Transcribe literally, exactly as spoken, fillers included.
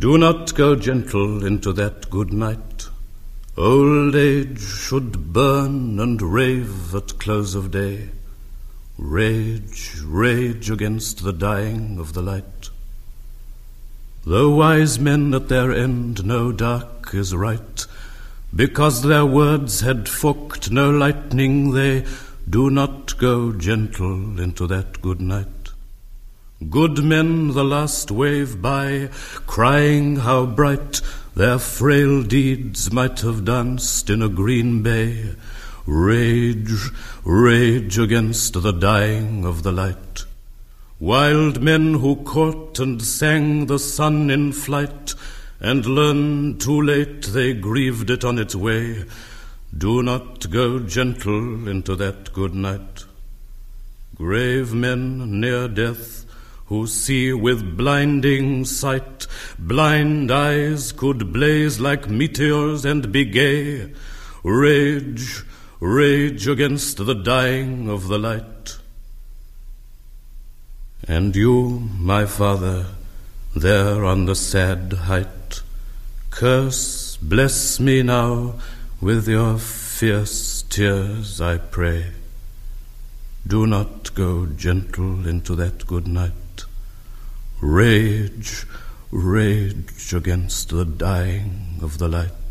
Do not go gentle into that good night. Old age should burn and rave at close of day. Rage, rage against the dying of the light. Though wise men at their end know dark is right, because their words had forked no lightning, they do not go gentle into that good night. Good men the last wave by, crying how bright their frail deeds might have danced in a green bay. Rage, rage against the dying of the light. Wild men who caught and sang the sun in flight, and learned too late they grieved it on its way, do not go gentle into that good night. Grave men near death, who see with blinding sight, blind eyes could blaze like meteors and be gay. Rage, rage against the dying of the light. And you, my father, there on the sad height, curse, bless me now with your fierce tears, I pray. Do not go gentle into that good night. Rage, rage against the dying of the light.